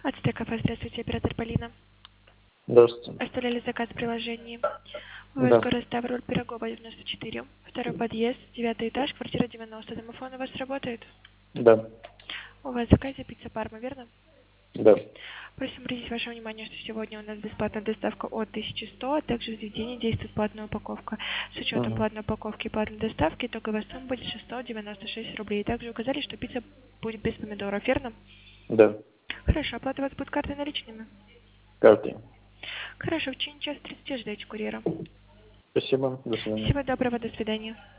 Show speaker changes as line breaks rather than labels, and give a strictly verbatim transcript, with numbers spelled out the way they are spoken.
Ацтек кафе, здравствуйте, оператор Полина.
Здравствуйте.
Оставляли заказ в приложении.
Да.
ВС город Ставрополь, Пирогова, девяносто четыре. Второй подъезд, девятый этаж, квартира девяносто. Домофон у вас работает?
Да.
У вас в заказе пицца Парма, верно?
Да.
Просим обратить ваше внимание, что сегодня у нас бесплатная доставка от тысячи сто, а также в заведении действует платная упаковка. С учетом
Угу.
платной упаковки и платной доставки итоговая сумма будет шестьсот девяносто шесть рублей. Также указали, что пицца будет без помидоров, верно?
Да.
Хорошо, оплата у вас будет картой наличными?
Картой.
Хорошо, в течение часа тридцати ждайте курьера.
Спасибо. До свидания.
Всего доброго, до свидания.